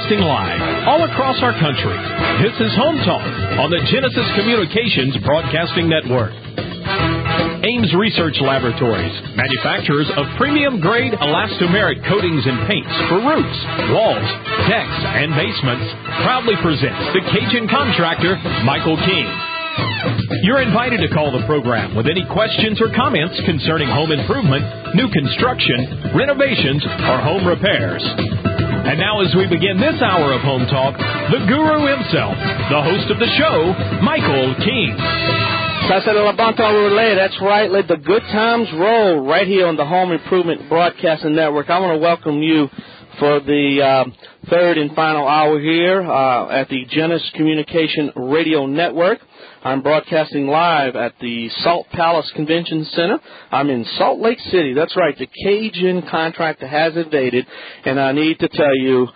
broadcasting live all across our country. This is Home Talk on the Genesis Communications Broadcasting Network. Ames Research Laboratories, manufacturers of premium-grade elastomeric coatings and paints for roofs, walls, decks, and basements, proudly presents the Cajun contractor, Michael King. You're invited to call the program with any questions or comments concerning home improvement, new construction, renovations, or home repairs. And now as we begin this hour of Home Talk, the guru himself, the host of the show, Michael King. Casa de la Bonton Relay, that's right. Let the good times roll right here on the Home Improvement Broadcasting Network. I want to welcome you for the third and final hour here at the Genesis Communication Radio Network. I'm broadcasting live at the Salt Palace Convention Center. I'm in Salt Lake City. That's right. The Cajun contractor has invaded, and I need to tell you,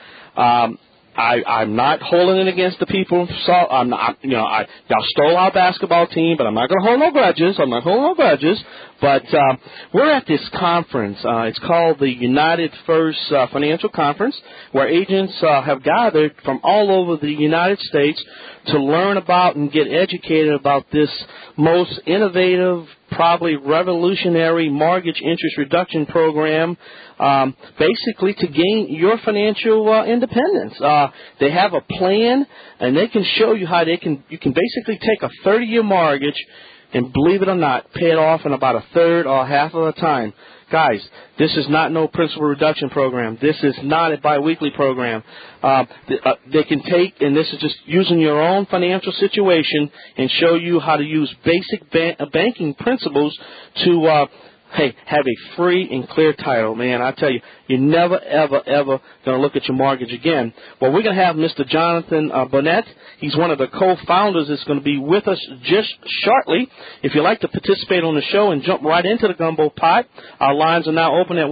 I'm not holding it against the people of Salt. I'm not, y'all stole our basketball team, but I'm not going to hold no grudges. But we're at this conference. It's called the United First Financial Conference, where agents have gathered from all over the United States to learn about and get educated about this most innovative, probably revolutionary mortgage interest reduction program, basically to gain your financial independence. They have a plan, and they can show you how you can basically take a 30-year mortgage and, believe it or not, pay it off in about a third or half of the time. Guys, this is not no principal reduction program. This is not a biweekly program. They can take, and this is just using your own financial situation and show you how to use basic banking principles to have a free and clear title. Man, I tell you, you're never, ever, ever going to look at your mortgage again. Well, we're going to have Mr. Jonathan Burnett. He's one of the co-founders that's going to be with us just shortly. If you'd like to participate on the show and jump right into the gumbo pot, our lines are now open at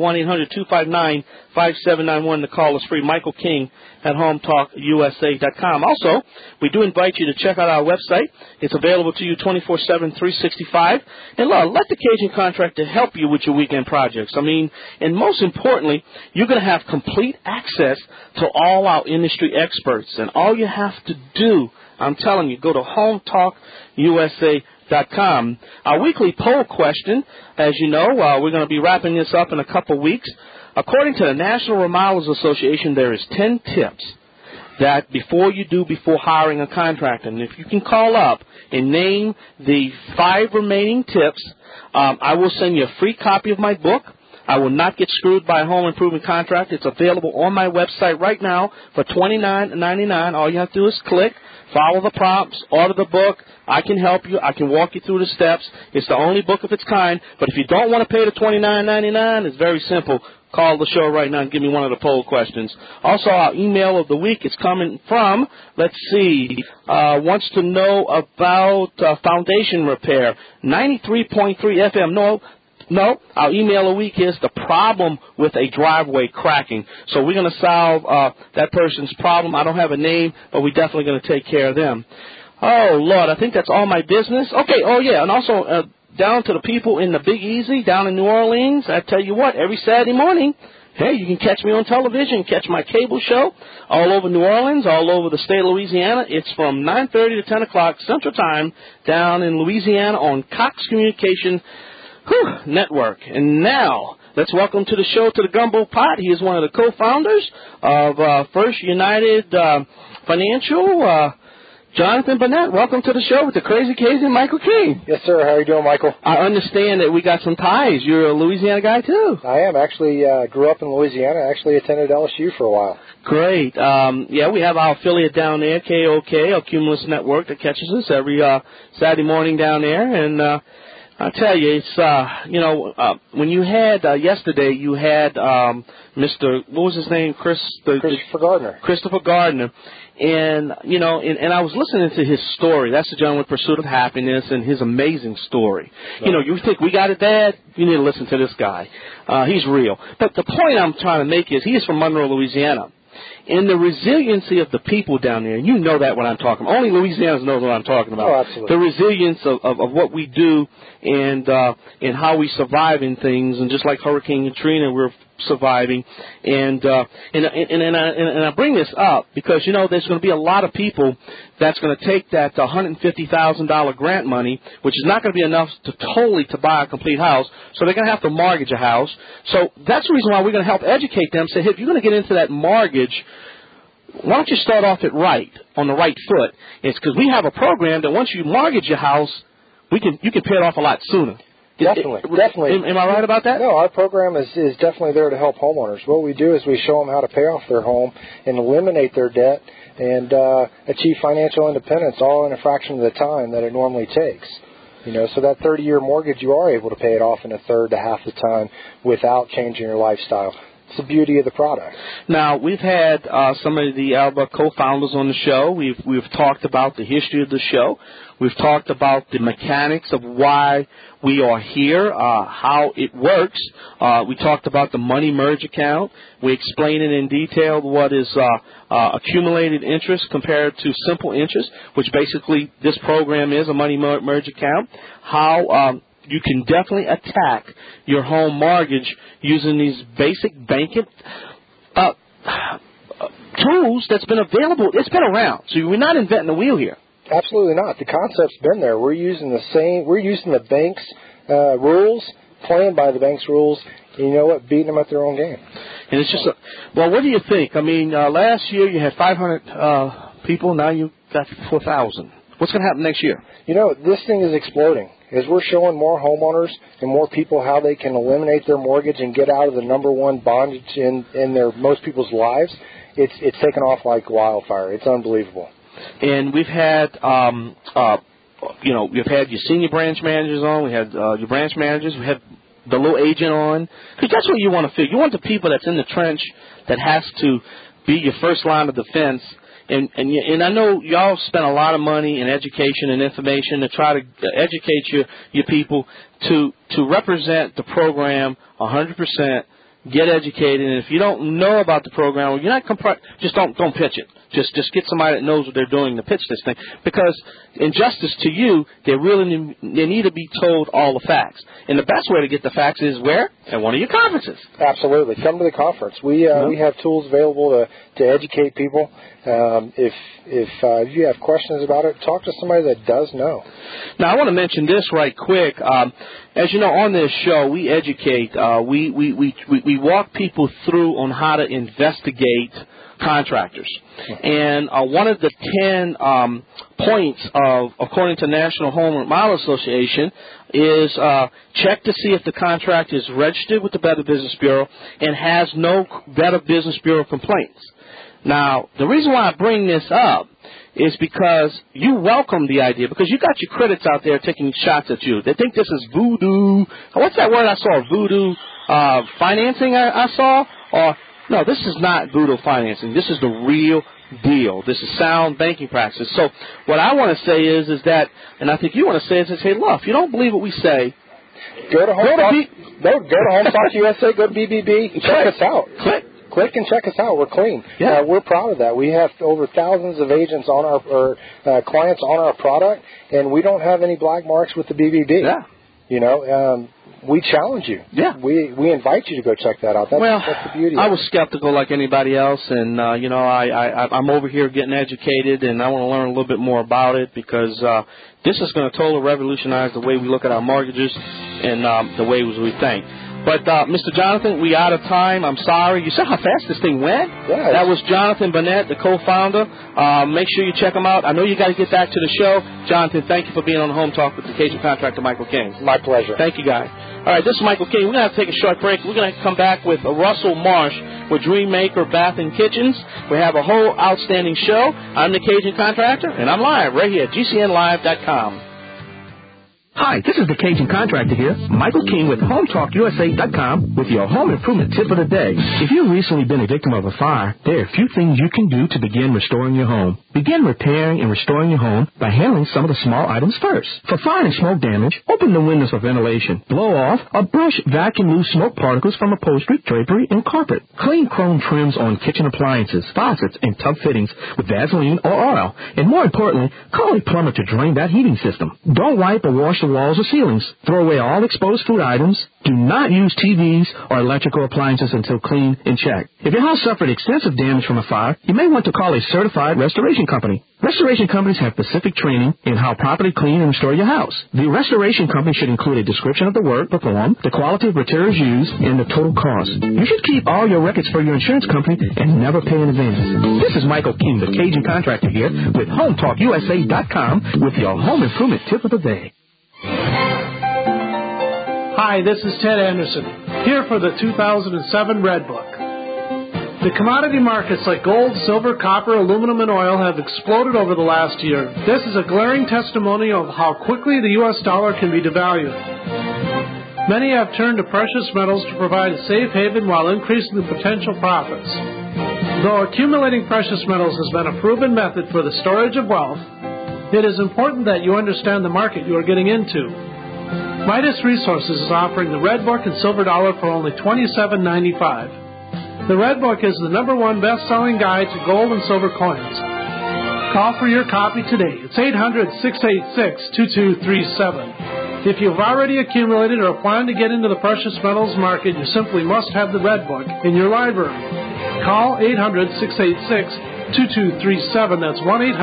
1-800-259-5791. The call is free. Michael King at HomeTalkUSA.com. Also, we do invite you to check out our website. It's available to you 24/7, 365. And let the Cajun contractor help you with your weekend projects. And most importantly, you're going to have complete access to all our industry experts. And all you have to do, I'm telling you, go to HomeTalkUSA.com. Our weekly poll question, as you know, we're going to be wrapping this up in a couple weeks. According to the National Remodelers Association, there is 10 tips that before hiring a contractor. And if you can call up and name the 5 remaining tips, I will send you a free copy of my book. I will not get screwed by a home improvement contract. It's available on my website right now for $29.99. All you have to do is click, follow the prompts, order the book. I can help you. I can walk you through the steps. It's the only book of its kind. But if you don't want to pay the $29.99, it's very simple. Call the show right now and give me one of the poll questions. Also, our email of the week is coming from, wants to know about foundation repair. 93.3 FM. No, our email of the week is the problem with a driveway cracking. So we're going to solve that person's problem. I don't have a name, but we're definitely going to take care of them. Oh, Lord, I think that's all my business. Okay, and also down to the people in the Big Easy down in New Orleans. I tell you what, every Saturday morning, hey, you can catch me on television, catch my cable show all over New Orleans, all over the state of Louisiana. It's from 9:30 to 10 o'clock Central Time down in Louisiana on Cox Communication Network. And now, let's welcome to the show to the Gumbo Pot. He is one of the co-founders of First United Financial. Jonathan Burnett, welcome to the show with the Crazy Cajun Michael King. Yes, sir. How are you doing, Michael? I understand that we got some ties. You're a Louisiana guy, too. I am. Actually, grew up in Louisiana. I actually attended LSU for a while. Great. We have our affiliate down there, KOK, our Cumulus Network, that catches us every Saturday morning down there. And I tell you, it's, when you had, yesterday, you had Mr., what was his name? Christopher Gardner. Christopher Gardner. And, and I was listening to his story. That's the gentleman with Pursuit of Happiness and his amazing story. Right. You think we got it bad? You need to listen to this guy. He's real. But the point I'm trying to make is he is from Monroe, Louisiana. And the resiliency of the people down there, and you know that when I'm talking. Only Louisianans know what I'm talking about. Oh, absolutely. The resilience of what we do and how we survive in things. And just like Hurricane Katrina, we're surviving. And I bring this up because, there's going to be a lot of people that's going to take that $150,000 grant money, which is not going to be enough to buy a complete house, so they're going to have to mortgage a house. So that's the reason why we're going to help educate them, say, hey, if you're going to get into that mortgage, why don't you start off on the right foot? It's because we have a program that once you mortgage your house, you can pay it off a lot sooner. Definitely. Am I right about that? No, our program is definitely there to help homeowners. What we do is we show them how to pay off their home and eliminate their debt and achieve financial independence all in a fraction of the time that it normally takes. So that 30-year mortgage, you are able to pay it off in a third to half the time without changing your lifestyle. It's the beauty of the product. Now, we've had some of the Alba co-founders on the show. We've talked about the history of the show. We've talked about the mechanics of why we are here, how it works. We talked about the money merge account. We explained it in detail what is accumulated interest compared to simple interest, which basically this program is a money merge account. How you can definitely attack your home mortgage using these basic banking tools that's been available. It's been around, so we're not inventing the wheel here. Absolutely not. The concept's been there. We're using the bank's rules, playing by the bank's rules, and you know what? Beating them at their own game. And it's just what do you think? I mean, last year you had 500 people. Now you've got 4,000. What's going to happen next year? This thing is exploding. As we're showing more homeowners and more people how they can eliminate their mortgage and get out of the number one bondage in most people's lives, it's taken off like wildfire. It's unbelievable. And we've had, we've had your senior branch managers on. We had your branch managers. We had the little agent on. Because that's what you want to feel. You want the people that's in the trench that has to be your first line of defense. And I know y'all spent a lot of money in education and information to try to educate your people to represent the program 100%. Get educated, and if you don't know about the program, you're not just don't pitch it. Just get somebody that knows what they're doing to pitch this thing. Because in justice to you, they need to be told all the facts. And the best way to get the facts is where? At one of your conferences. Absolutely. Come to the conference. We have tools available to educate people. If you have questions about it, talk to somebody that does know. Now, I want to mention this right quick. As you know, on this show, we educate. We walk people through on how to investigate contractors. And one of the 10 points according to National Home Remodel Association, is check to see if the contract is registered with the Better Business Bureau and has no Better Business Bureau complaints. Now, the reason why I bring this up is because you welcome the idea, because you got your critics out there taking shots at you. They think this is voodoo. What's that word I saw? Voodoo financing I saw? Or no, this is not voodoo financing. This is the real deal. This is sound banking practice. So what I want to say is that, and I think you want to say is, hey, look, if you don't believe what we say, go to HomeTalk USA, go to BBB, and check us out. Click and check us out. We're clean. Yeah. We're proud of that. We have over thousands of agents on our clients on our product, and we don't have any black marks with the BBB. Yeah. We challenge you. Yeah. We invite you to go check that out. That's the beauty of it. I was skeptical like anybody else, and, I'm over here getting educated, and I want to learn a little bit more about it because this is going to totally revolutionize the way we look at our mortgages and the way we think. But, Mr. Jonathan, we out of time. I'm sorry. You saw how fast this thing went? Yeah. That was Jonathan Burnett, the co-founder. Make sure you check him out. I know you got to get back to the show. Jonathan, thank you for being on the Home Talk with the Cajun contractor, Michael King. My pleasure. Thank you, guys. All right, this is Michael King. We're going to have to take a short break. We're going to come back with Russell Marsh with Dream Maker Bath and Kitchens. We have a whole outstanding show. I'm the Cajun contractor, and I'm live right here at GCNlive.com. Hi, this is the Cajun Contractor here, Michael King with HomeTalkUSA.com with your home improvement tip of the day. If you've recently been a victim of a fire, there are a few things you can do to begin restoring your home. Begin repairing and restoring your home by handling some of the small items first. For fire and smoke damage, open the windows for ventilation. Blow off or brush vacuum loose smoke particles from upholstery, drapery, and carpet. Clean chrome trims on kitchen appliances, faucets, and tub fittings with Vaseline or oil. And more importantly, call a plumber to drain that heating system. Don't wipe or wash the the walls or ceilings. Throw away all exposed food items. Do not use TVs or electrical appliances until clean and checked. If your house suffered extensive damage from a fire, you may want to call a certified restoration company. Restoration companies have specific training in how properly clean and restore your house. The restoration company should include a description of the work performed, the quality of materials used, and the total cost. You should keep all your records for your insurance company and never pay in advance. This is Michael King, the Cajun Contractor here with HomeTalkUSA.com with your home improvement tip of the day. Hi, this is Ted Anderson, here for the 2007 Red Book. The commodity markets like gold, silver, copper, aluminum, and oil have exploded over the last year. This is a glaring testimony of how quickly the U.S. dollar can be devalued. Many have turned to precious metals to provide a safe haven while increasing the potential profits. Though accumulating precious metals has been a proven method for the storage of wealth, it is important that you understand the market you are getting into. Midas Resources is offering the Red Book and Silver Dollar for only $27.95. The Red Book is the #1 best-selling guide to gold and silver coins. Call for your copy today. It's 800-686-2237. If you've already accumulated or plan to get into the precious metals market, you simply must have the Red Book in your library. Call 800-686-2237. That's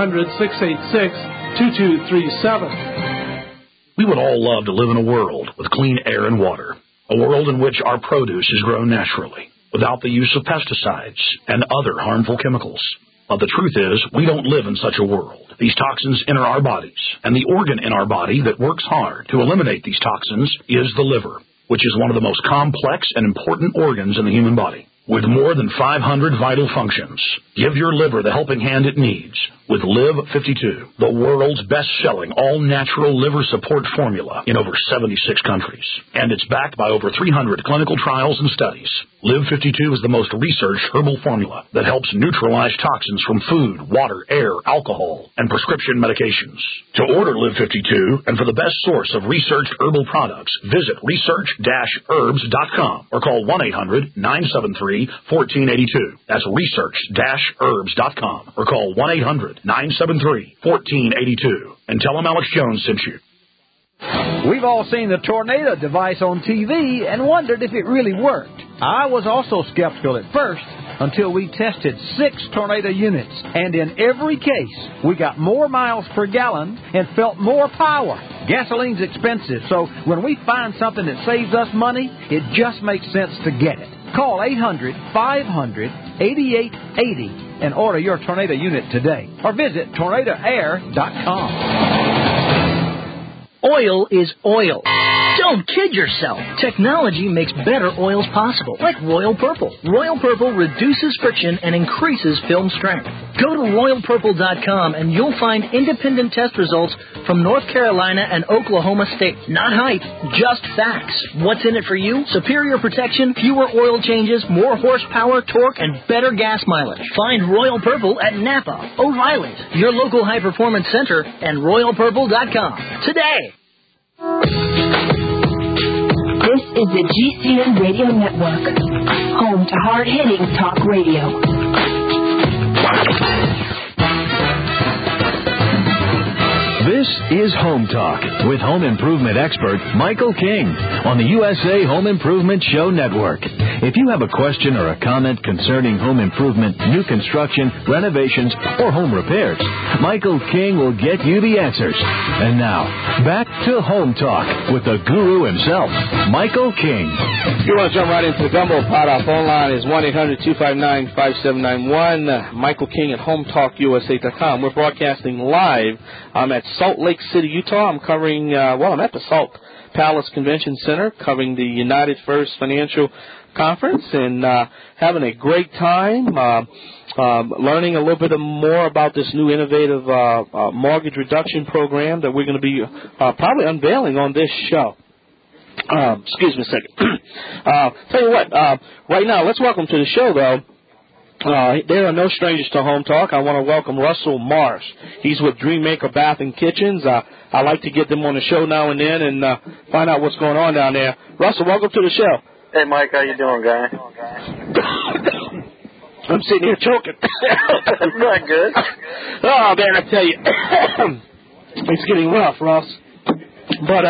1-800-686-2237. We would all love to live in a world with clean air and water, a world in which our produce is grown naturally, without the use of pesticides and other harmful chemicals. But the truth is, we don't live in such a world. These toxins enter our bodies, and the organ in our body that works hard to eliminate these toxins is the liver, which is one of the most complex and important organs in the human body. With more than 500 vital functions, give your liver the helping hand it needs with Live 52, the world's best-selling all-natural liver support formula in over 76 countries. And it's backed by over 300 clinical trials and studies. Live 52 is the most researched herbal formula that helps neutralize toxins from food, water, air, alcohol, and prescription medications. To order Live 52 and for the best source of researched herbal products, visit research-herbs.com or call 1-800-973-1482. That's research-herbs.com or call 1-800-973-1482 and tell them Alex Jones sent you. We've all seen the tornado device on TV and wondered if it really worked. I was also skeptical at first until we tested 6 tornado units, and in every case, we got more miles per gallon and felt more power. Gasoline's expensive, so when we find something that saves us money, it just makes sense to get it. Call 800-500-8880 and order your tornado unit today, or visit tornadoair.com. Oil is oil. Don't kid yourself. Technology makes better oils possible, like Royal Purple. Royal Purple reduces friction and increases film strength. Go to RoyalPurple.com and you'll find independent test results from North Carolina and Oklahoma State. Not hype, just facts. What's in it for you? Superior protection, fewer oil changes, more horsepower, torque, and better gas mileage. Find Royal Purple at Napa, O'Reilly's, your local high-performance center, and RoyalPurple.com today. This is the GCN Radio Network, home to hard-hitting talk radio. This is Home Talk with home improvement expert Michael King on the USA Home Improvement Show Network. If you have a question or a comment concerning home improvement, new construction, renovations, or home repairs, Michael King will get you the answers. And now, back to Home Talk with the guru himself, Michael King. If you want to jump right into the Gumbo Pot, our phone line is 1-800-259-5791. Michael King at HomeTalkUSA.com. We're broadcasting live. I'm at Salt Lake City, Utah. I'm covering, I'm at the Salt Palace Convention Center, covering the United First Financial Conference, and having a great time, learning a little bit more about this new innovative mortgage reduction program that we're going to be probably unveiling on this show. Excuse me a second. Tell you what, right now, let's welcome to the show, though. There are no strangers to Home Talk. I want to welcome Russell Marsh. He's with Dreammaker Bath and Kitchens. I like to get them on the show now and then and find out what's going on down there. Russell, welcome to the show. Hey, Mike, how you doing, guy? I'm sitting here choking. Not good. Oh, man, I tell you, it's getting rough, Russ. But,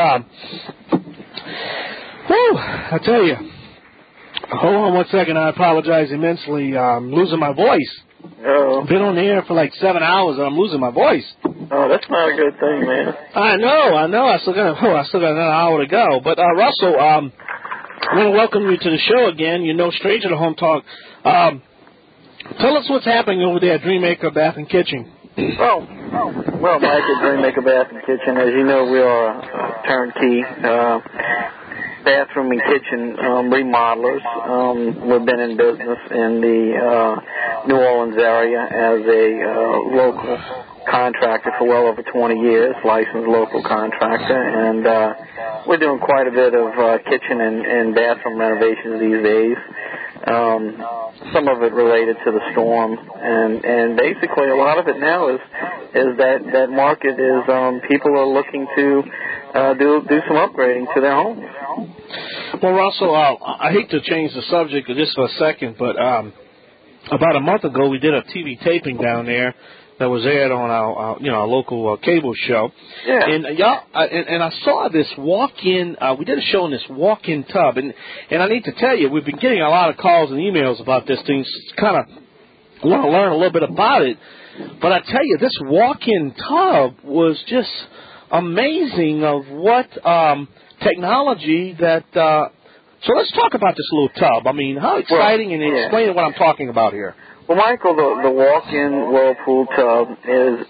I tell you, hold on 1 second. I apologize immensely. I'm losing my voice. Oh. Been on the air for like 7 hours, and I'm losing my voice. Oh, that's not a good thing, man. I know. I still got another hour to go. But, Russell, I want to welcome you to the show again. You're no stranger to Home Talk. Tell us what's happening over there at Dreammaker Bath and Kitchen. Well, Mike at Dreammaker Bath and Kitchen, as you know, we are a turnkey bathroom and kitchen remodelers. We've been in business in the New Orleans area as a local contractor for well over 20 years, licensed local contractor, and we're doing quite a bit of kitchen and bathroom renovations these days. Some of it related to the storm, and basically a lot of it now is that market is people are looking to do some upgrading to their homes. Well, Russell, I hate to change the subject just for a second, but about a month ago we did a TV taping down there that was aired on our local cable show. Yeah. And and I saw this walk-in. We did a show in this walk-in tub, and I need to tell you, we've been getting a lot of calls and emails about this thing. Kind of want to learn a little bit about it, but I tell you, this walk-in tub was just amazing of what technology that. So let's talk about this little tub. I mean, how exciting, and explain what I'm talking about here. Well, Michael, the walk-in whirlpool tub is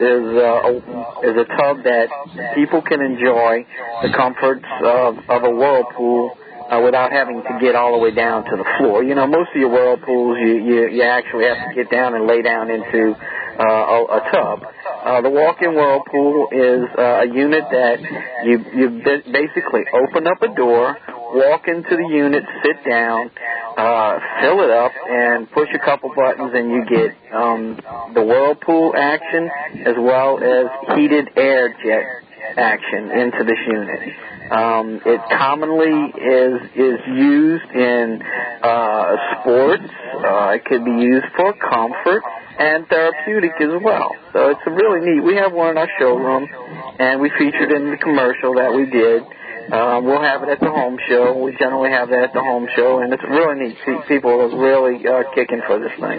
a tub that people can enjoy the comforts of a whirlpool without having to get all the way down to the floor. You know, most of your whirlpools, you actually have to get down and lay down into a tub. The walk-in whirlpool is a unit that you basically open up a door, walk into the unit, sit down, fill it up, and push a couple buttons, and you get the whirlpool action as well as heated air jet action into this unit. It commonly is used in sports. It could be used for comfort and therapeutic as well. So it's really neat. We have one in our showroom, and we featured it in the commercial that we did. We'll have it at the home show. We generally have that at the home show, and it's really neat. People are really kicking for this thing.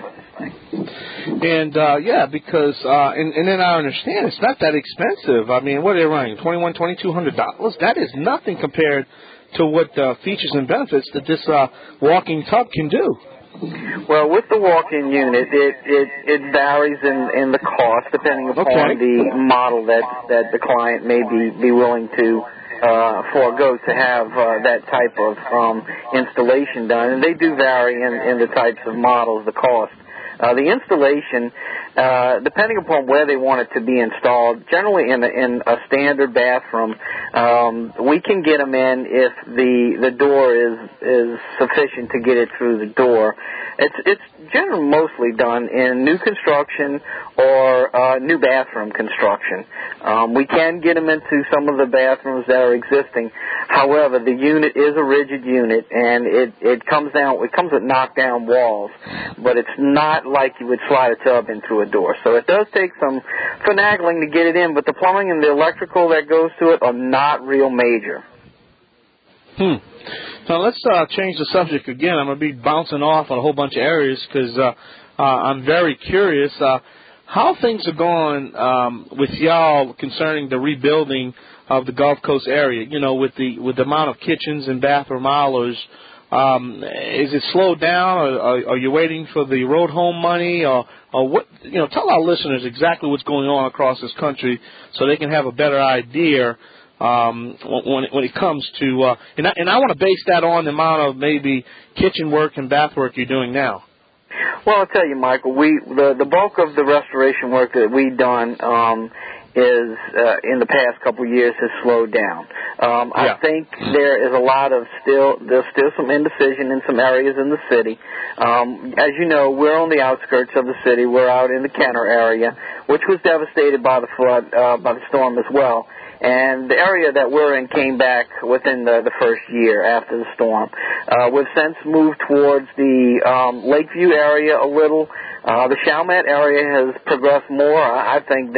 And, because, and then I understand it's not that expensive. I mean, what are they running, $2,200? That is nothing compared to what features and benefits that this walking tub can do. Well, with the walk-in unit, it varies in the cost depending upon the model that the client may be willing to forego to have that type of installation done. And they do vary in the types of models, the cost. The installation, depending upon where they want it to be installed, generally in a standard bathroom, we can get them in if the door is sufficient to get it through the door. It's generally mostly done in new construction or new bathroom construction. We can get them into some of the bathrooms that are existing. However, the unit is a rigid unit, and it comes with knockdown walls, but it's not like you would slide a tub in through a door. So it does take some finagling to get it in, but the plumbing and the electrical that goes to it are not real major. Now let's change the subject again. I'm going to be bouncing off on a whole bunch of areas because I'm very curious how things are going with y'all concerning the rebuilding of the Gulf Coast area. You know, with the amount of kitchens and bath remodelers. Is it slowed down, or are you waiting for the road home money, or what? You know, tell our listeners exactly what's going on across this country so they can have a better idea when it comes to. And I want to base that on the amount of maybe kitchen work and bath work you're doing now. Well, I'll tell you, Michael, the bulk of the restoration work that we've done is in the past couple of years has slowed down. I think there is a lot of there's still some indecision in some areas in the city. As you know, we're on the outskirts of the city. We're out in the Kenner area, which was devastated by the flood, by the storm as well. And the area that we're in came back within the first year after the storm. We've since moved towards the Lakeview area a little. The Chalmette area has progressed more, I think,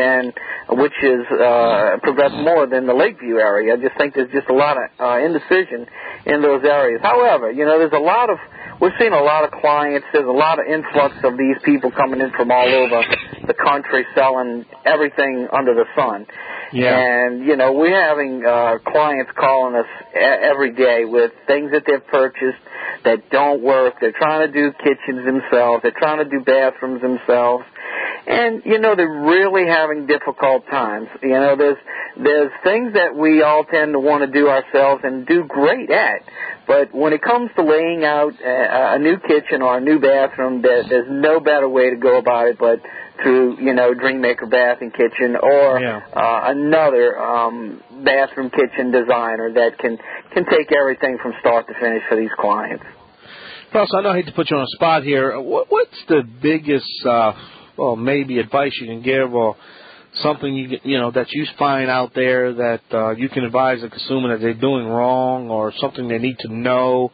progressed more than the Lakeview area. I just think there's just a lot of indecision in those areas. However, we're seeing a lot of clients. There's a lot of influx of these people coming in from all over the country selling everything under the sun. Yeah. And, we're having clients calling us every day with things that they've purchased that don't work. They're trying to do kitchens themselves. They're trying to do bathrooms themselves. And, they're really having difficult times. There's things that we all tend to want to do ourselves and do great at. But when it comes to laying out a new kitchen or a new bathroom, there's no better way to go about it but through, Dreammaker Bath and Kitchen or another bathroom kitchen designer that can take everything from start to finish for these clients. Russ, I know I hate to put you on the spot here. What's the biggest, maybe advice you can give or something that you find out there that you can advise the consumer that they're doing wrong or something they need to know?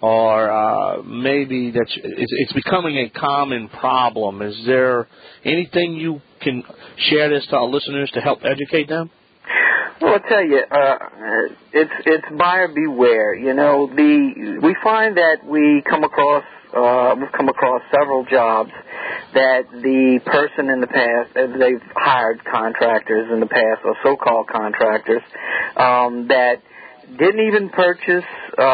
Or maybe that it's becoming a common problem. Is there anything you can share this to our listeners to help educate them? Well, I'll tell you, it's buyer beware. We find that we've come across several jobs that the person in the past, they've hired contractors in the past or so-called contractors that didn't even purchase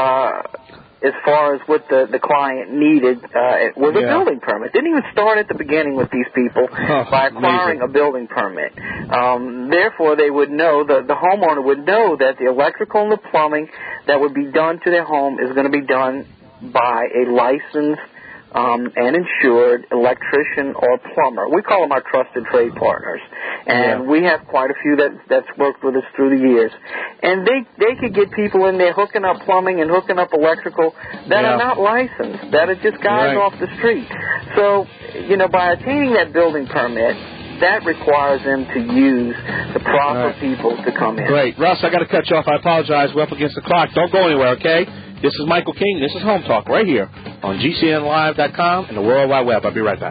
as far as what the client needed was a building permit. Didn't even start at the beginning with these people by acquiring a building permit. Therefore, they would know, the homeowner would know that the electrical and the plumbing that would be done to their home is going to be done by a licensed and insured electrician or plumber. We call them our trusted trade partners. And we have quite a few that's worked with us through the years. And they could get people in there hooking up plumbing and hooking up electrical that are not licensed, that are just guys off the street. So, by attaining that building permit, that requires them to use the proper people to come in. Great. Russ, I got to cut you off. I apologize. We're up against the clock. Don't go anywhere, okay? This is Michael King. This is Home Talk right here on GCNlive.com and the World Wide Web. I'll be right back.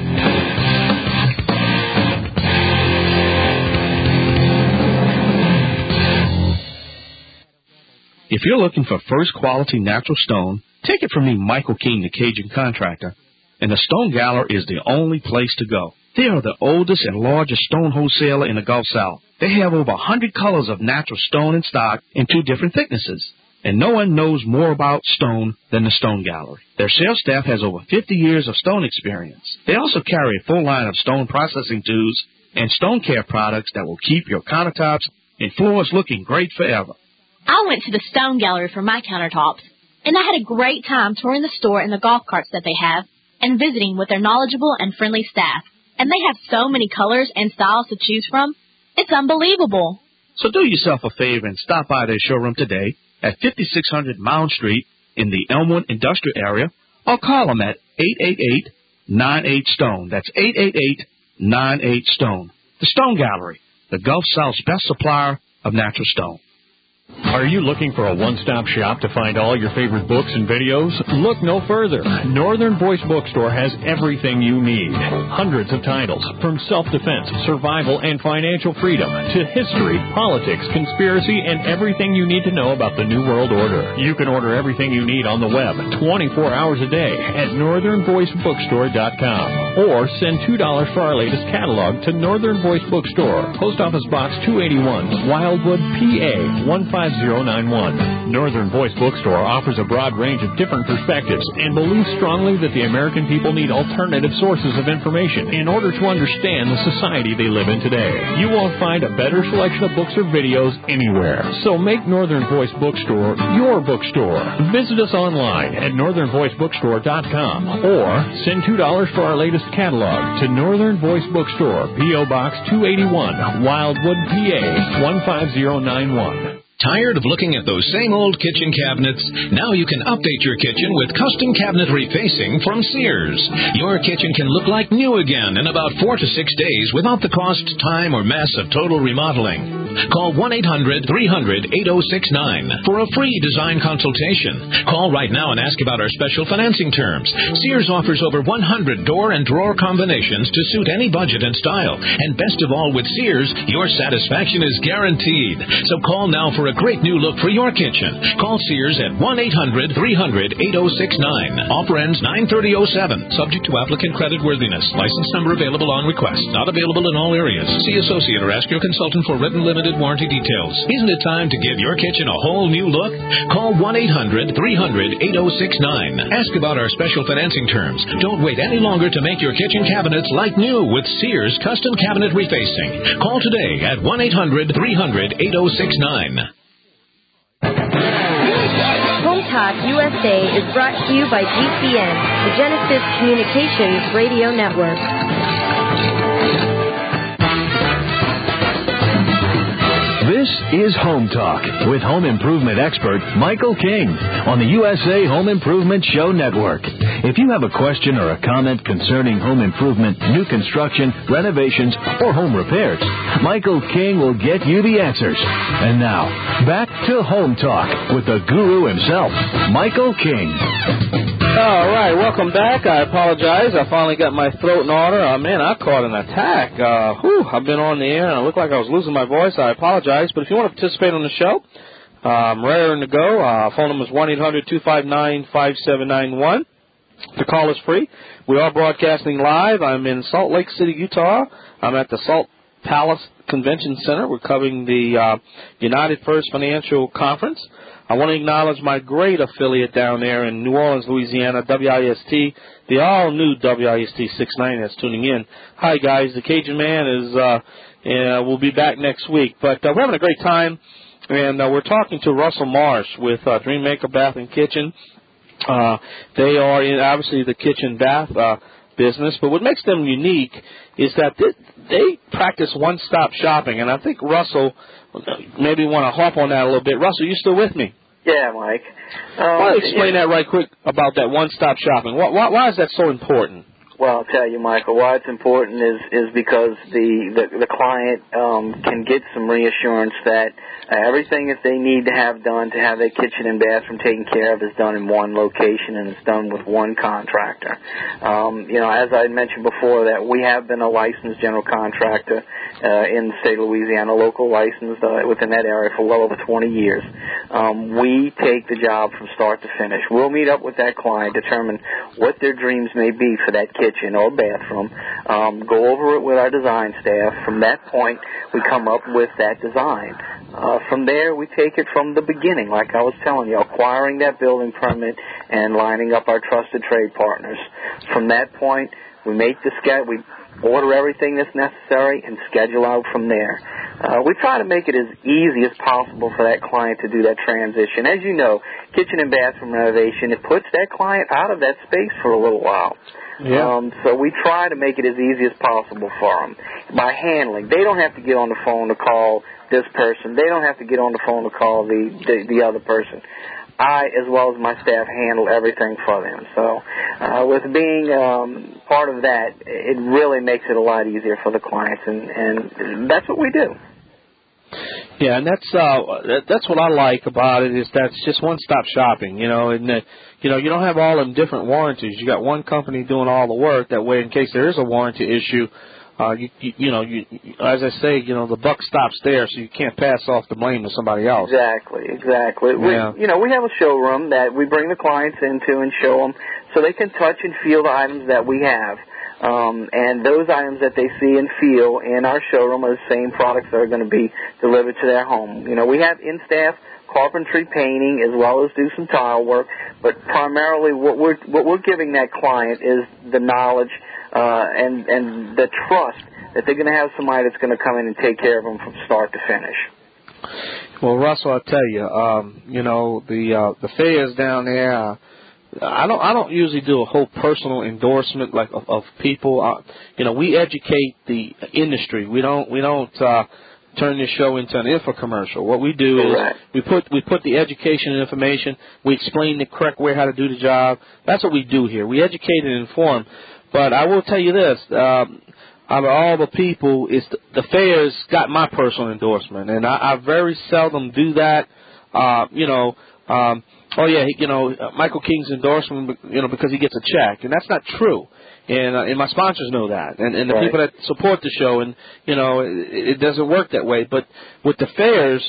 If you're looking for first quality natural stone, take it from me, Michael King, the Cajun Contractor. And the Stone Gallery is the only place to go. They are the oldest and largest stone wholesaler in the Gulf South. They have over 100 colors of natural stone in stock in 2 different thicknesses. And no one knows more about stone than the Stone Gallery. Their sales staff has over 50 years of stone experience. They also carry a full line of stone processing tools and stone care products that will keep your countertops and floors looking great forever. I went to the Stone Gallery for my countertops, and I had a great time touring the store and the golf carts that they have and visiting with their knowledgeable and friendly staff. And they have so many colors and styles to choose from. It's unbelievable. So do yourself a favor and stop by their showroom today at 5600 Mound Street in the Elmwood Industrial Area, or call them at 888-98-STONE. That's 888-98-STONE. The Stone Gallery, the Gulf South's best supplier of natural stone. Are you looking for a one-stop shop to find all your favorite books and videos? Look no further. Northern Voice Bookstore has everything you need. Hundreds of titles, from self-defense, survival, and financial freedom, to history, politics, conspiracy, and everything you need to know about the New World Order. You can order everything you need on the web 24 hours a day at northernvoicebookstore.com or send $2 for our latest catalog to Northern Voice Bookstore, Post Office Box 281, Wildwood, PA 15091. Northern Voice Bookstore offers a broad range of different perspectives and believes strongly that the American people need alternative sources of information in order to understand the society they live in today. You won't find a better selection of books or videos anywhere. So make Northern Voice Bookstore your bookstore. Visit us online at northernvoicebookstore.com or send $2 for our latest catalog to Northern Voice Bookstore, P.O. Box 281, Wildwood, PA 15091. Tired of looking at those same old kitchen cabinets? Now you can update your kitchen with custom cabinetry facing from Sears. Your kitchen can look like new again in about 4 to 6 days without the cost, time, or mess of total remodeling. Call 1-800-300-8069 for a free design consultation. Call right now and ask about our special financing terms. Sears offers over 100 door and drawer combinations to suit any budget and style. And best of all, with Sears, your satisfaction is guaranteed. So call now for a great new look for your kitchen. Call Sears at 1-800-300-8069. Offer ends 9/30/07. Subject to applicant creditworthiness. License number available on request. Not available in all areas. See associate or ask your consultant for written limited warranty details. Isn't it time to give your kitchen a whole new look? Call 1-800-300-8069. Ask about our special financing terms. Don't wait any longer to make your kitchen cabinets like new with Sears Custom Cabinet Refacing. Call today at 1-800-300-8069. Home Talk USA is brought to you by GCN, the Genesis Communications Radio Network. This is Home Talk with home improvement expert Michael King on the USA Home Improvement Show Network. If you have a question or a comment concerning home improvement, new construction, renovations, or home repairs, Michael King will get you the answers. And now, back to Home Talk with the guru himself, Michael King. All right, welcome back. I apologize. I finally got my throat in order. Man, I caught an attack. I've been on the air, and I looked like I was losing my voice. I apologize. But if you want to participate on the show, I'm raring to go. Phone number is 1-800-259-5791. The call is free. We are broadcasting live. I'm in Salt Lake City, Utah. I'm at the Salt Palace Convention Center. We're covering the United First Financial Conference. I want to acknowledge my great affiliate down there in New Orleans, Louisiana, WIST, the all-new WIST 690 that's tuning in. Hi, guys. The Cajun Man will be back next week. But we're having a great time, and we're talking to Russell Marsh with Dreammaker Bath and Kitchen. They are in, obviously, the kitchen bath business, but what makes them unique is that they practice one-stop shopping, and I think Russell maybe want to hop on that a little bit. Russell, you still with me? Yeah, Mike. Why don't you explain that right quick about that one-stop shopping? Why is that so important? Well, I'll tell you, Michael, why it's important is because the client can get some reassurance that everything that they need to have done to have their kitchen and bathroom taken care of is done in one location and it's done with one contractor. As I mentioned before, that we have been a licensed general contractor in the state of Louisiana, local licensed within that area for well over 20 years. We take the job from start to finish. We'll meet up with that client, determine what their dreams may be for that kitchen or bathroom, go over it with our design staff. From that point, we come up with that design. From there, we take it from the beginning, like I was telling you, acquiring that building permit and lining up our trusted trade partners. From that point, we make the schedule, we order everything that's necessary and schedule out from there. We try to make it as easy as possible for that client to do that transition. As you know, kitchen and bathroom renovation, it puts that client out of that space for a little while. Yeah. So we try to make it as easy as possible for them by handling. They don't have to get on the phone to call this person. They don't have to get on the phone to call the other person. I, as well as my staff, handle everything for them. So with being part of that, it really makes it a lot easier for the clients, and that's what we do. Yeah, and that's what I like about it is that's just one-stop shopping, and that, you don't have all them different warranties. You got one company doing all the work. That way, in case there is a warranty issue, as I say, the buck stops there, so you can't pass off the blame to somebody else. Exactly. Yeah. We have a showroom that we bring the clients into and show them so they can touch and feel the items that we have. And those items that they see and feel in our showroom are the same products that are going to be delivered to their home. We have in-staff carpentry, painting, as well as do some tile work, but primarily what we're giving that client is the knowledge and the trust that they're going to have somebody that's going to come in and take care of them from start to finish. Well, Russell, I'll tell you, the fairs down there, I don't usually do a whole personal endorsement of people. We educate the industry. We don't turn this show into an infomercial. What we do is we put the education and information. We explain the correct way how to do the job. That's what we do here. We educate and inform. But I will tell you this. Out of all the people, the fairs got my personal endorsement, and I very seldom do that. Michael King's endorsement, because he gets a check, and that's not true. And my sponsors know that, and the people that support the show, and it doesn't work that way. But with the fairs,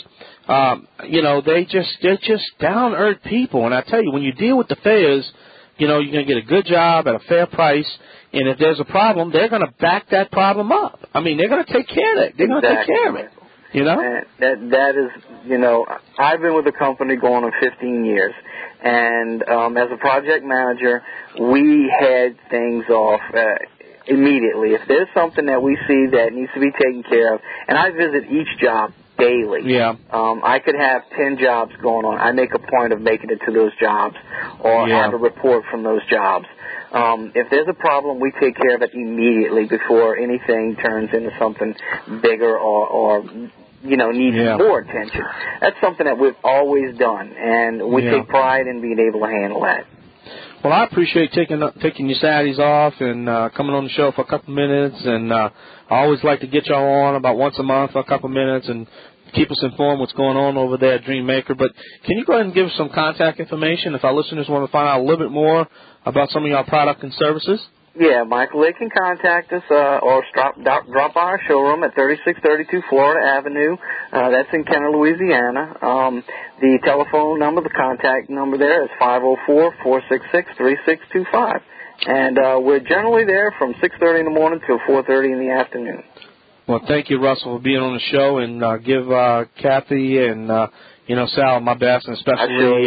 they're just down earth people, and I tell you, when you deal with the fairs, you're going to get a good job at a fair price. And if there's a problem, they're going to back that problem up. I mean, they're going to take care of it. They're going to take care of it. And that is, I've been with the company going on 15 years. And as a project manager, we head things off immediately. If there's something that we see that needs to be taken care of, and I visit each job daily. Yeah. I could have 10 jobs going on. I make a point of making it to those jobs or have a report from those jobs. If there's a problem, we take care of it immediately before anything turns into something bigger or needs more attention. That's something that we've always done, and we take pride in being able to handle that. Well, I appreciate taking your Saturdays off and coming on the show for a couple minutes, and I always like to get y'all on about once a month for a couple minutes and keep us informed what's going on over there at Dreammaker. But can you go ahead and give us some contact information if our listeners want to find out a little bit more about some of your product and services? Yeah, Michael, they can contact us or drop by our showroom at 3632 Florida Avenue. That's in Kenner, Louisiana. The telephone number, the contact number there is 504-466-3625. And we're generally there from 6:30 in the morning till 4:30 in the afternoon. Well, thank you, Russell, for being on the show, and give Kathy and Sal my best, and especially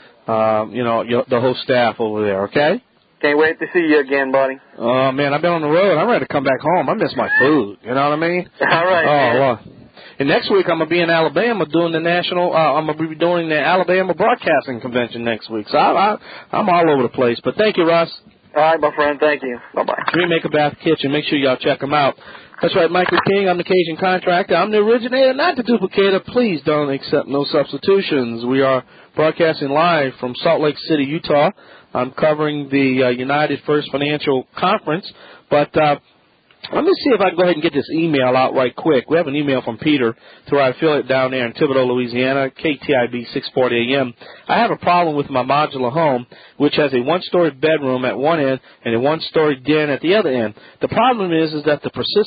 the whole staff over there. Okay. Can't wait to see you again, buddy. Oh man, I've been on the road. I'm ready to come back home. I miss my food. You know what I mean? All right. Oh well. And next week I'm gonna be in Alabama doing I'm gonna be doing the Alabama Broadcasting Convention next week. So I'm all over the place. But thank you, Russ. All right, my friend. Thank you. Bye-bye. Dreammaker Bath Kitchen. Make sure y'all check them out. That's right, Michael King. I'm the Cajun Contractor. I'm the originator, not the duplicator. Please don't accept no substitutions. We are broadcasting live from Salt Lake City, Utah. I'm covering the United First Financial Conference. But let me see if I can go ahead and get this email out right quick. We have an email from Peter through our affiliate down there in Thibodaux, Louisiana, KTIB 640 AM. I have a problem with my modular home, which has a one-story bedroom at one end and a one-story den at the other end. The problem is that the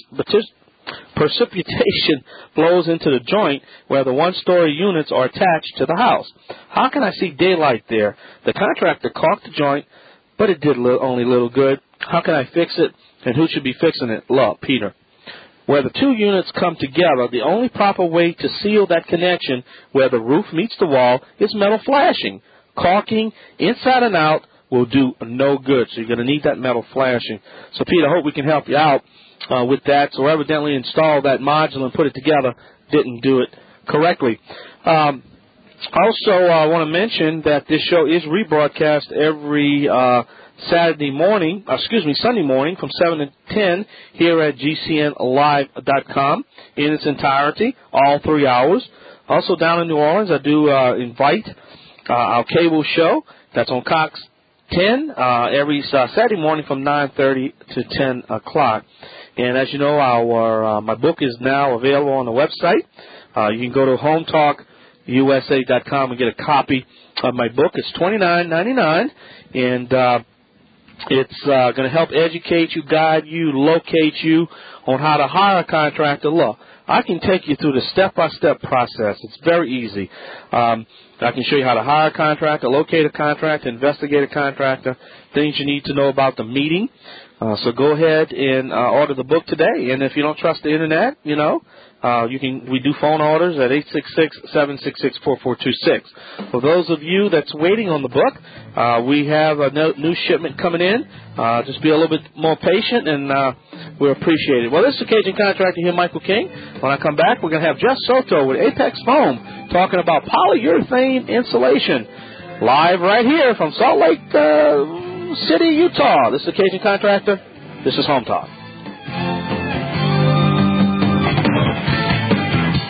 precipitation flows into the joint where the one-story units are attached to the house. How can I see daylight there? The contractor caulked the joint, but it did only little good. How can I fix it? And who should be fixing it? Love, Peter. Where the two units come together, the only proper way to seal that connection where the roof meets the wall is metal flashing. Caulking inside and out will do no good, so you're going to need that metal flashing. So, Peter, I hope we can help you out with that. So evidently installed that module and put it together, didn't do it correctly. Also, I want to mention that this show is rebroadcast every Sunday morning from 7 to 10 here at GCNlive.com in its entirety, all 3 hours. Also down in New Orleans, I do invite our cable show that's on Cox 10 every Saturday morning from 9:30 to 10 o'clock. And as you know, my book is now available on the website. You can go to HometalkUSA.com and get a copy of my book. It's $29.99, and it's going to help educate you, guide you, locate you on how to hire a contractor. Look, I can take you through the step-by-step process. It's very easy. I can show you how to hire a contractor, locate a contractor, investigate a contractor, things you need to know about the meeting. So go ahead and order the book today. And if you don't trust the Internet, we do phone orders at 866-766-4426. For those of you that's waiting on the book, we have a new shipment coming in. Just be a little bit more patient, and we appreciate it. Well, this is the Cajun Contractor here, Michael King. When I come back, we're going to have Jeff Soto with Apex Foam talking about polyurethane insulation. Live right here from Salt Lake City, Utah. This is the Cajun Contractor. This is Home Talk.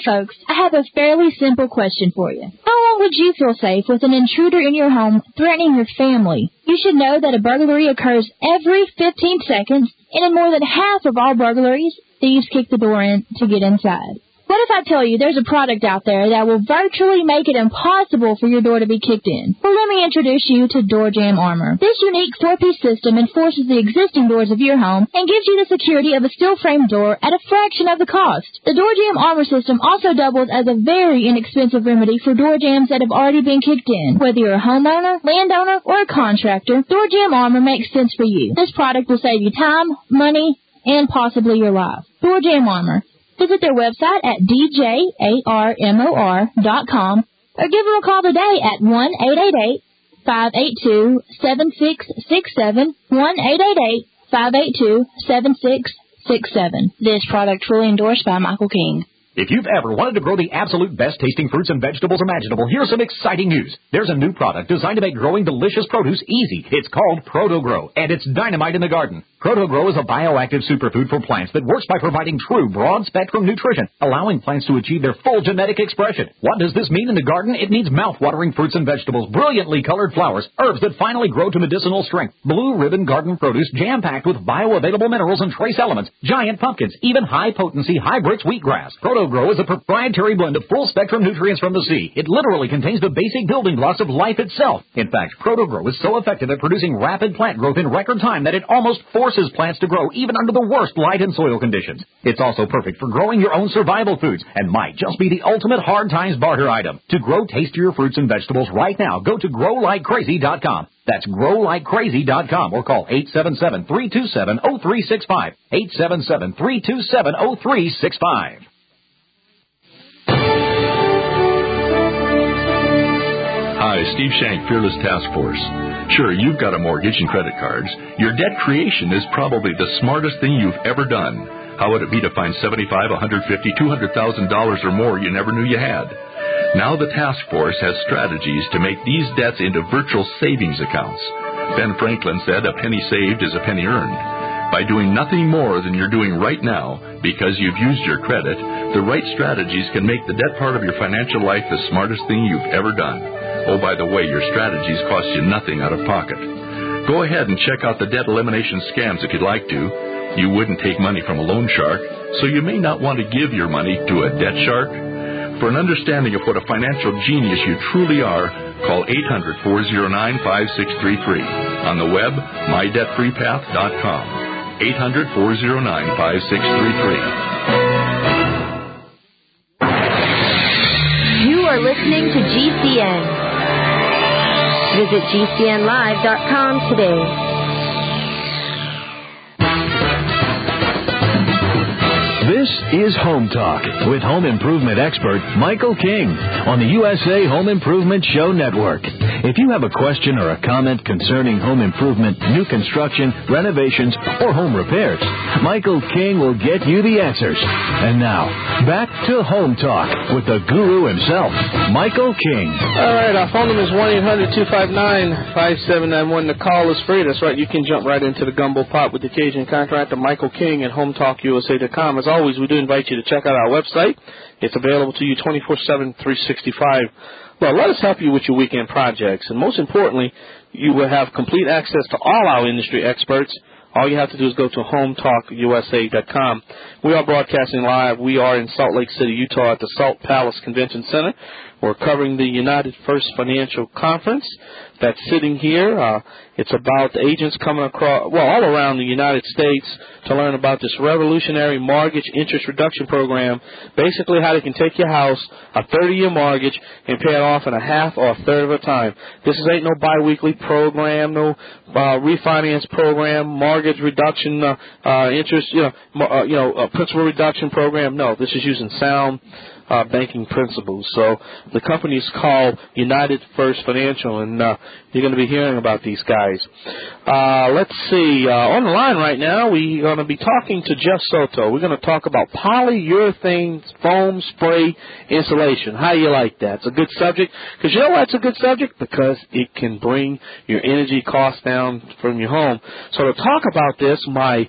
folks. I have a fairly simple question for you. How long would you feel safe with an intruder in your home threatening your family? You should know that a burglary occurs every 15 seconds, and in more than half of all burglaries, thieves kick the door in to get inside. What if I tell you there's a product out there that will virtually make it impossible for your door to be kicked in? Well, let me introduce you to Door Jam Armor. This unique 4-piece system enforces the existing doors of your home and gives you the security of a steel frame door at a fraction of the cost. The Door Jam Armor system also doubles as a very inexpensive remedy for door jams that have already been kicked in. Whether you're a homeowner, landowner, or a contractor, Door Jam Armor makes sense for you. This product will save you time, money, and possibly your life. Door Jam Armor. Visit their website at djarmor.com or give them a call today at 1-888-582-7667, 1-888-582-7667. This product truly endorsed by Michael King. If you've ever wanted to grow the absolute best-tasting fruits and vegetables imaginable, here's some exciting news. There's a new product designed to make growing delicious produce easy. It's called ProtoGrow, and it's dynamite in the garden. ProtoGrow is a bioactive superfood for plants that works by providing true broad-spectrum nutrition, allowing plants to achieve their full genetic expression. What does this mean in the garden? It means mouth-watering fruits and vegetables, brilliantly colored flowers, herbs that finally grow to medicinal strength, blue ribbon garden produce jam-packed with bioavailable minerals and trace elements, giant pumpkins, even high-potency hybrids wheatgrass. ProtoGrow is a proprietary blend of full-spectrum nutrients from the sea. It literally contains the basic building blocks of life itself. In fact, ProtoGrow is so effective at producing rapid plant growth in record time that it almost forces plants to grow even under the worst light and soil conditions. It's also perfect for growing your own survival foods and might just be the ultimate hard times barter item. To grow tastier fruits and vegetables right now, go to growlikecrazy.com. That's growlikecrazy.com or call 877-327-0365. 877-327-0365. Hi, Steve Shank, Fearless Task Force. Sure, you've got a mortgage and credit cards. Your debt creation is probably the smartest thing you've ever done. How would it be to find $75,000, $150,000, $200,000 or more you never knew you had? Now the task force has strategies to make these debts into virtual savings accounts. Ben Franklin said, "A penny saved is a penny earned." By doing nothing more than you're doing right now because you've used your credit, the right strategies can make the debt part of your financial life the smartest thing you've ever done. Oh, by the way, your strategies cost you nothing out of pocket. Go ahead and check out the debt elimination scams if you'd like to. You wouldn't take money from a loan shark, so you may not want to give your money to a debt shark. For an understanding of what a financial genius you truly are, call 800-409-5633. On the web, mydebtfreepath.com. 800-409-5633. You are listening to GCN. Visit GCNlive.com today. This is Home Talk with home improvement expert Michael King on the USA Home Improvement Show Network. If you have a question or a comment concerning home improvement, new construction, renovations, or home repairs, Michael King will get you the answers. And now, back to Home Talk with the guru himself, Michael King. All right, our phone number is 1-800-259-5791. The call is free. That's right, you can jump right into the gumbo pot with the Cajun contractor, Michael King, at HomeTalkUSA.com. As always, we do invite you to check out our website. It's available to you 24/7, 365. Well, let us help you with your weekend projects. And most importantly, you will have complete access to all our industry experts. All you have to do is go to HomeTalkUSA.com. We are broadcasting live. We are in Salt Lake City, Utah at the Salt Palace Convention Center. We're covering the United First Financial Conference that's sitting here. It's about agents coming across, well, all around the United States to learn about this revolutionary mortgage interest reduction program. Basically how they can take your house, a 30-year mortgage, and pay it off in a half or a third of a time. This ain't no biweekly program, no refinance program, mortgage reduction, interest, principal reduction program. No, this is using sound banking principles. So the company is called United First Financial, and you're going to be hearing about these guys. Let's see. On the line right now, we're going to be talking to Jeff Soto. We're going to talk about polyurethane foam spray insulation. How you like that? It's a good subject. Because you know why it's a good subject? Because it can bring your energy costs down from your home. So to talk about this, my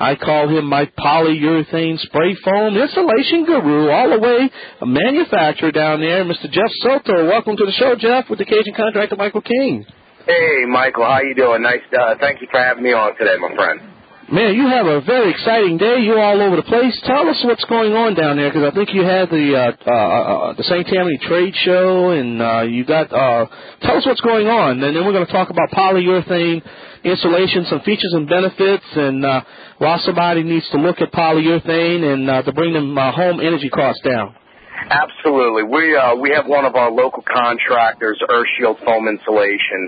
I call him my polyurethane spray foam insulation guru, all the way a manufacturer down there, Mr. Jeff Soto. Welcome to the show, Jeff, with the Cajun contractor Michael King. Hey, Michael, how you doing? Nice. Thank you for having me on today, my friend. Man, you have a very exciting day. You're all over the place. Tell us what's going on down there, because I think you had the St. Tammany Trade Show, and you got. Tell us what's going on, and then we're going to talk about polyurethane insulation, some features and benefits, and why somebody needs to look at polyurethane and to bring them home energy costs down. Absolutely. We have one of our local contractors, Earthshield Foam Insulation,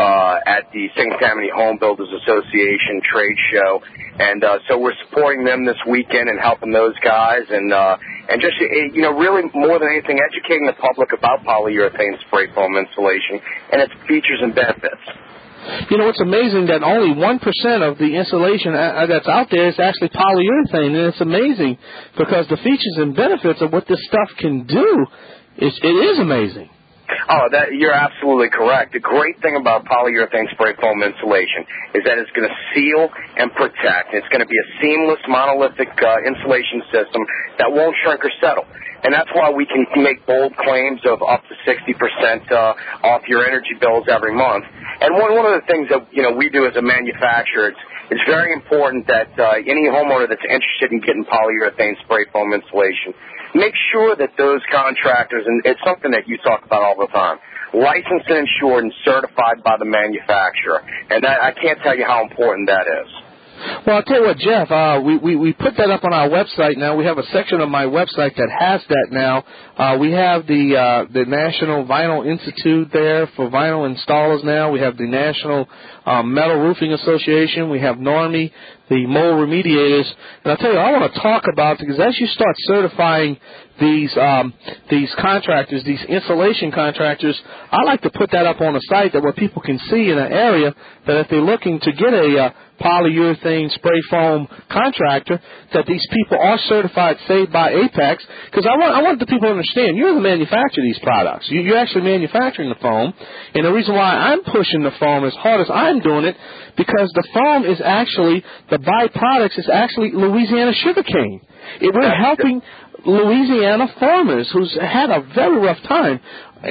at the St. Tammany Home Builders Association trade show, and so we're supporting them this weekend and helping those guys, and just really more than anything, educating the public about polyurethane spray foam insulation and its features and benefits. You know, it's amazing that only 1% of the insulation that's out there is actually polyurethane, and it's amazing because the features and benefits of what this stuff can do, it is amazing. Oh, you're absolutely correct. The great thing about polyurethane spray foam insulation is that it's going to seal and protect. It's going to be a seamless, monolithic insulation system that won't shrink or settle. And that's why we can make bold claims of up to 60% off your energy bills every month. And one of the things that we do as a manufacturer, it's very important that any homeowner that's interested in getting polyurethane spray foam insulation, make sure that those contractors, and it's something that you talk about all the time, licensed and insured and certified by the manufacturer. And I can't tell you how important that is. Well, I'll tell you what, Jeff, we put that up on our website now. We have a section of my website that has that now. We have the National Vinyl Institute there for vinyl installers now. We have the National Metal Roofing Association. We have NORMI, the mold remediators. And I'll tell you, I want to talk about, because as you start certifying these contractors, these insulation contractors, I like to put that up on a site that where people can see in an area that if they're looking to get a polyurethane spray foam contractor, that these people are certified, say, by Apex, because I want the people to understand, you're the manufacturer of these products. You're actually manufacturing the foam, and the reason why I'm pushing the foam as hard as I'm doing it, because the foam is actually, the byproducts is actually Louisiana sugarcane. We're helping Louisiana farmers who's had a very rough time,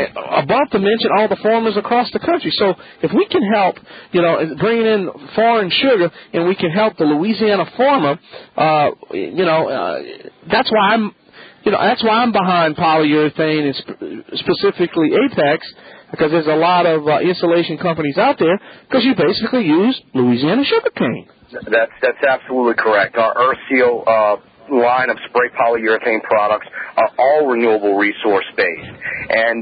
above to mention all the farmers across the country. So if we can help, bringing in foreign sugar, and we can help the Louisiana farmer, that's why I'm behind polyurethane and specifically Apex, because there's a lot of insulation companies out there, because you basically use Louisiana sugarcane. That's absolutely correct. Our Earthseal line of spray polyurethane products are all renewable resource based, and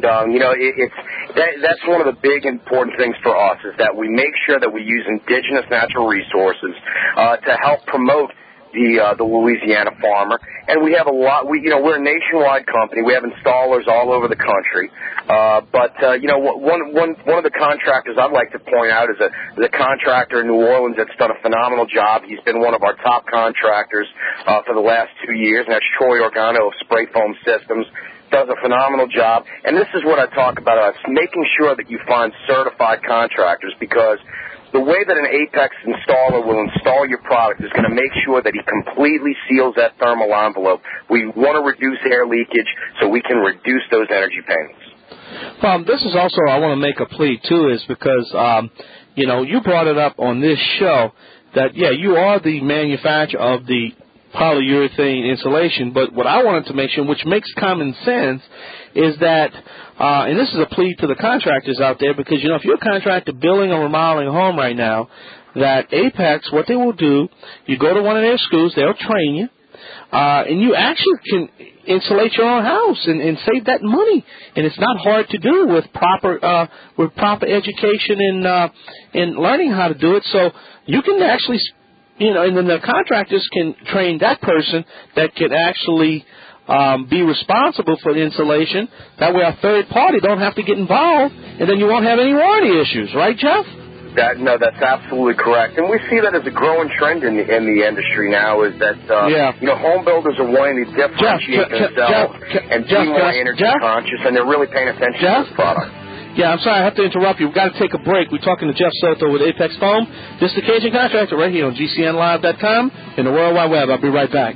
that's one of the big important things for us is that we make sure that we use indigenous natural resources to help promote the Louisiana farmer. And we have a lot. We're a nationwide company. We have installers all over the country. But one of the contractors I'd like to point out is a contractor in New Orleans that's done a phenomenal job. He's been one of our top contractors for the last 2 years, and that's Troy Organo of Spray Foam Systems. Does a phenomenal job. And this is what I talk about. It's making sure that you find certified contractors, because the way that an Apex installer will install your product is going to make sure that he completely seals that thermal envelope. We want to reduce air leakage so we can reduce those energy payments. This is also, I want to make a plea, too, is because, you brought it up on this show that, you are the manufacturer of the polyurethane insulation, but what I wanted to mention, which makes common sense, is that, and this is a plea to the contractors out there, because, if you're a contractor building or remodeling a home right now, that Apex, what they will do, you go to one of their schools, they'll train you, and you actually can insulate your own house and save that money. And it's not hard to do with proper education and learning how to do it. So you can actually, and then the contractors can train that person that can actually be responsible for the insulation. That way a third party don't have to get involved, and then you won't have any warranty issues. Right, Jeff? That's absolutely correct. And we see that as a growing trend in the industry now, is that, home builders are wanting to differentiate themselves and be more energy conscious, and they're really paying attention to this product. Yeah, I'm sorry, I have to interrupt you. We've got to take a break. We're talking to Jeff Soto with Apex Foam. This is the Cajun Contractor right here on GCNlive.com and the World Wide Web. I'll be right back.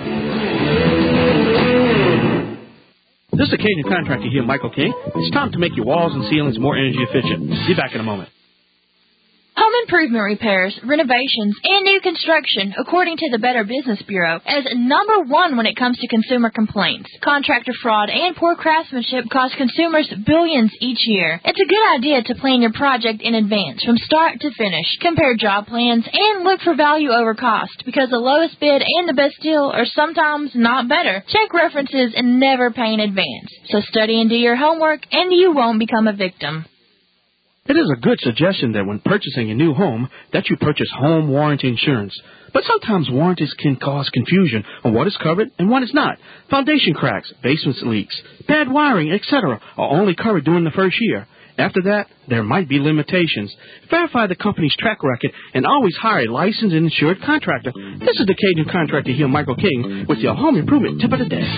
This is the Cajun Contractor here, Michael King. It's time to make your walls and ceilings more energy efficient. Be back in a moment. Home improvement repairs, renovations, and new construction, according to the Better Business Bureau, as number one when it comes to consumer complaints. Contractor fraud and poor craftsmanship cost consumers billions each year. It's a good idea to plan your project in advance, from start to finish. Compare job plans and look for value over cost, because the lowest bid and the best deal are sometimes not better. Check references and never pay in advance. So study and do your homework, and you won't become a victim. It is a good suggestion that when purchasing a new home, that you purchase home warranty insurance. But sometimes warranties can cause confusion on what is covered and what is not. Foundation cracks, basement leaks, bad wiring, etc. are only covered during the first year. After that, there might be limitations. Verify the company's track record and always hire a licensed and insured contractor. This is the Cajun Contractor here, Michael King, with your home improvement tip of the day.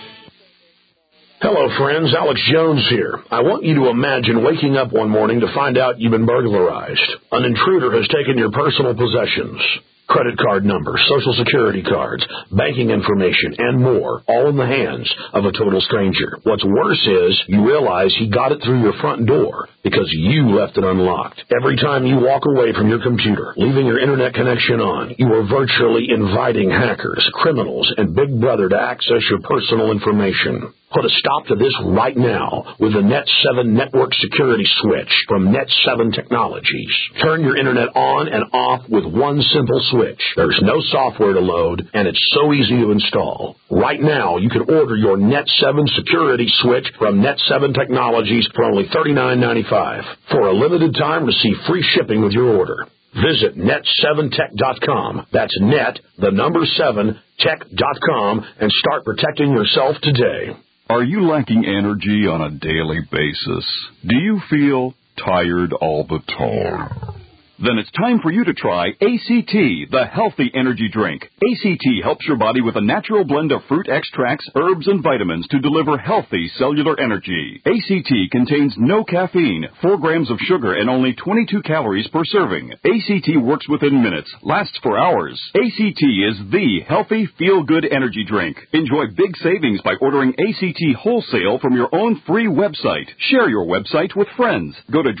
Hello, friends. Alex Jones here. I want you to imagine waking up one morning to find out you've been burglarized. An intruder has taken your personal possessions. Credit card numbers, social security cards, banking information, and more, all in the hands of a total stranger. What's worse is you realize he got it through your front door because you left it unlocked. Every time you walk away from your computer, leaving your internet connection on, you are virtually inviting hackers, criminals, and Big Brother to access your personal information. Put a stop to this right now with the Net 7 Network Security Switch from Net 7 Technologies. Turn your internet on and off with one simple switch. There's no software to load, and it's so easy to install. Right now, you can order your Net 7 Security Switch from Net 7 Technologies for only $39.95. For a limited time, receive free shipping with your order. Visit net7tech.com. That's net, the number 7, tech.com, and start protecting yourself today. Are you lacking energy on a daily basis? Do you feel tired all the time? Then it's time for you to try ACT, the healthy energy drink. ACT helps your body with a natural blend of fruit extracts, herbs, and vitamins to deliver healthy cellular energy. ACT contains no caffeine, 4 grams of sugar, and only 22 calories per serving. ACT works within minutes, lasts for hours. ACT is the healthy, feel-good energy drink. Enjoy big savings by ordering ACT wholesale from your own free website. Share your website with friends. Go to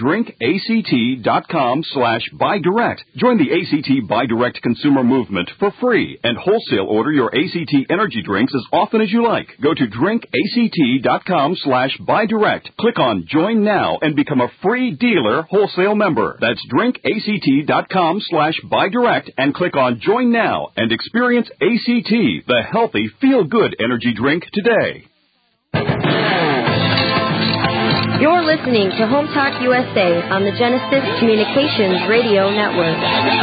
drinkact.com/buy direct. Join the ACT Buy Direct consumer movement for free and wholesale order your ACT energy drinks as often as you like. Go to drinkact.com/buy direct. Click on Join Now and become a free dealer wholesale member. That's drinkact.com/buy direct and click on Join Now and experience ACT, the healthy, feel-good energy drink today. You're listening to Home Talk USA on the Genesis Communications Radio Network.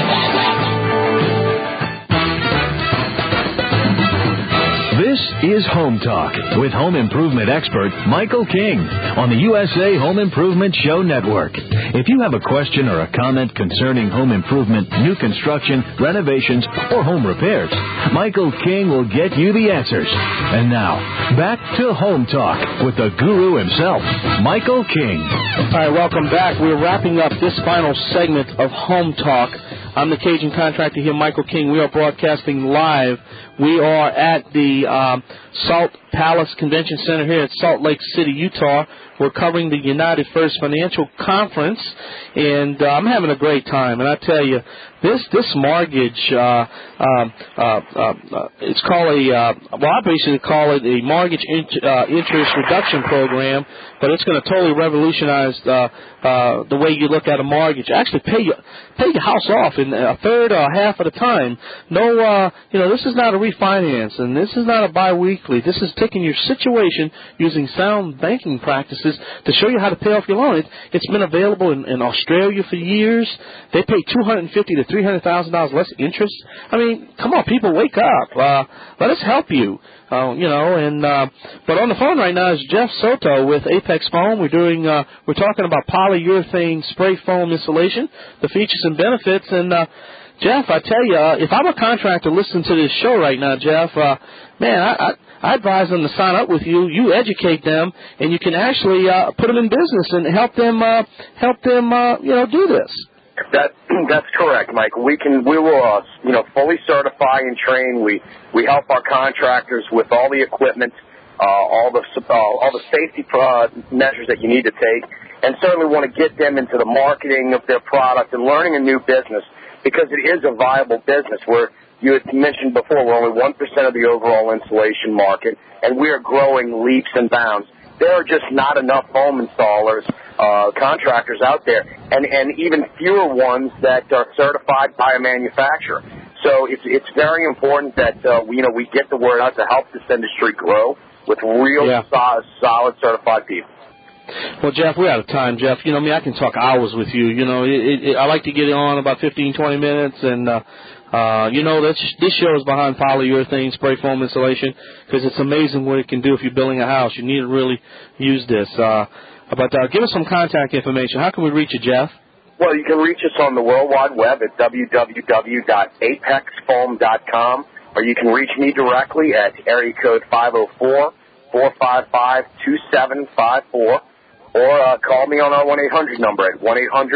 This is Home Talk with home improvement expert Michael King on the USA Home Improvement Show Network. If you have a question or a comment concerning home improvement, new construction, renovations, or home repairs, Michael King will get you the answers. And now, back to Home Talk with the guru himself, Michael King. All right, welcome back. We're wrapping up this final segment of Home Talk. I'm the Cajun Contractor here, Michael King. We are broadcasting live. We are at the Salt Palace Convention Center here at Salt Lake City, Utah. We're covering the United First Financial Conference, and I'm having a great time. And I tell you, this mortgage, it's called I basically call it a mortgage interest reduction program, but it's going to totally revolutionize the way you look at a mortgage. Actually, pay your house off in a third or half of the time. No, this is not a refinance, and this is not a biweekly. This is taking your situation using sound banking practices to show you how to pay off your loan. It's been available in Australia for years. They pay $250,000 to $300,000 less interest. I mean, come on, people, wake up. Let us help you. But on the phone right now is Jeff Soto with Apex Foam. We're talking about polyurethane spray foam insulation, the features and benefits. And Jeff, I tell you, if I'm a contractor listening to this show right now, Jeff, man, I advise them to sign up with you. You educate them, and you can actually put them in business and help them do this. That's correct, Mike. We will fully certify and train. We help our contractors with all the equipment, all the safety measures that you need to take, and certainly want to get them into the marketing of their product and learning a new business, because it is a viable business. Where you had mentioned before, we're only 1% of the overall insulation market, and we are growing leaps and bounds. There are just not enough home installers, contractors out there, and even fewer ones that are certified by a manufacturer. So it's very important that we get the word out to help this industry grow with real solid certified people. Well, Jeff, we're out of time, Jeff. I can talk hours with you. I like to get on about 15, 20 minutes, and this show is behind polyurethane spray foam insulation, because it's amazing what it can do if you're building a house. You need to really use this. But give us some contact information. How can we reach you, Jeff? Well, you can reach us on the World Wide Web at www.apexfoam.com, or you can reach me directly at area code 504-455-2754, or call me on our 1-800 number at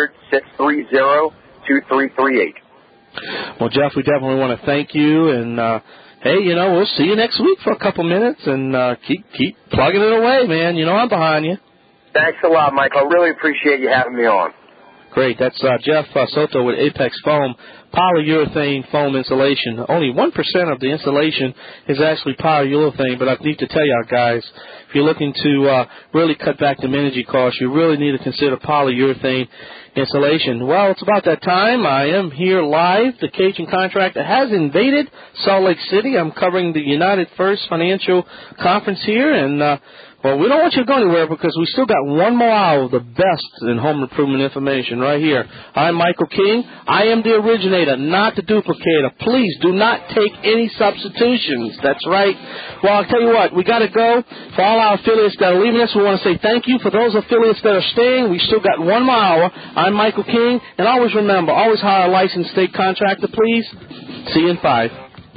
1-800-630-2338. Well, Jeff, we definitely want to thank you, and we'll see you next week for a couple minutes, and keep plugging it away, man. I'm behind you. Thanks a lot, Mike. I really appreciate you having me on. Great. That's Jeff Soto with Apex Foam, polyurethane foam insulation. Only 1% of the insulation is actually polyurethane, but I need to tell you guys, if you're looking to really cut back the energy costs, you really need to consider polyurethane insulation. Well, it's about that time. I am here live. The Cajun Contractor has invaded Salt Lake City. I'm covering the United First Financial Conference here, and we don't want you to go anywhere, because we still got one more hour of the best in home improvement information right here. I'm Michael King. I am the originator, not the duplicator. Please do not take any substitutions. That's right. Well, I'll tell you what, we got to go. For all our affiliates that are leaving us, we want to say thank you. For those affiliates that are staying, we still got one more hour. I'm Michael King, and always remember, always hire a licensed state contractor, please. See you in 5.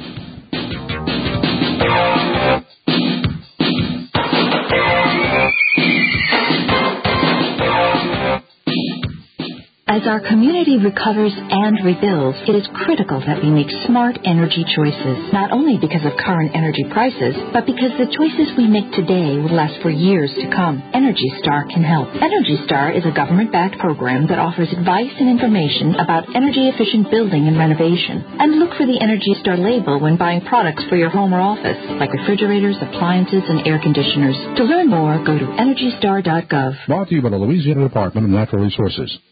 As our community recovers and rebuilds, it is critical that we make smart energy choices, not only because of current energy prices, but because the choices we make today will last for years to come. Energy Star can help. Energy Star is a government-backed program that offers advice and information about energy-efficient building and renovation. And look for the Energy Star label when buying products for your home or office, like refrigerators, appliances, and air conditioners. To learn more, go to EnergyStar.gov. Brought to you by the Louisiana Department of Natural Resources.